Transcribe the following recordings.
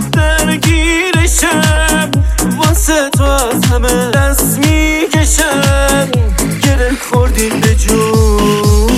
شب درگیرشم، واسه تو از همه دست میکشم، گره خوردی به جونم.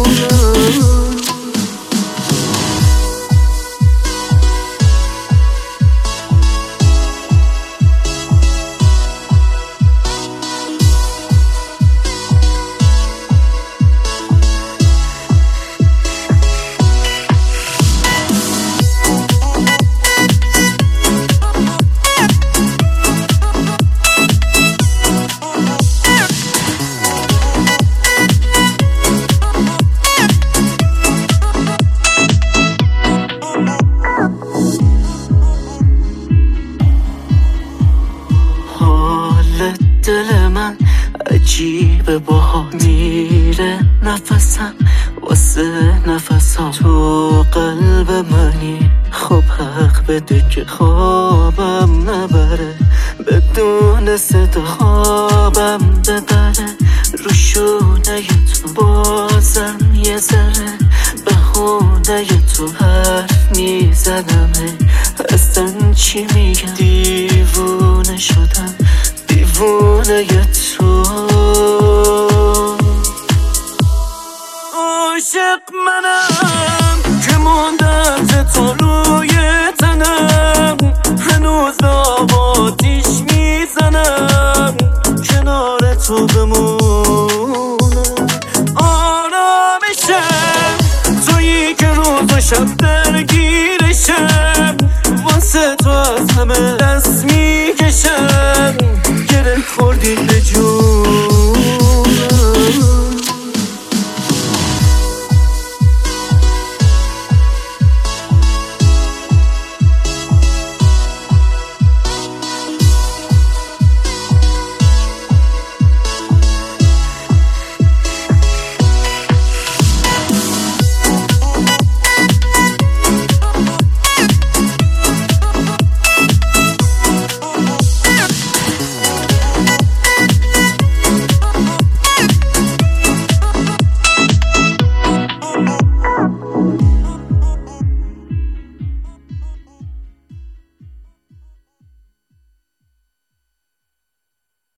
دل من عجیبه باها میره نفسم واسه نفسم، تو قلب منی خب حق بده که خوابم نبره، بدون صدا خوابم ببره، رو شونه تو بازم یه ذره بهونه تو حرف میزنم، اصلا چی میگم دیوونه شدم، دیوونه تو. عاشق منم که ماندم تو روی تنم، هنوز آباتیش میزنم کنار تو بمونم. آرامشم تویی که روز و شب درگیرشم، واسه تو از همه دست میکشم، گره خوردی به جون.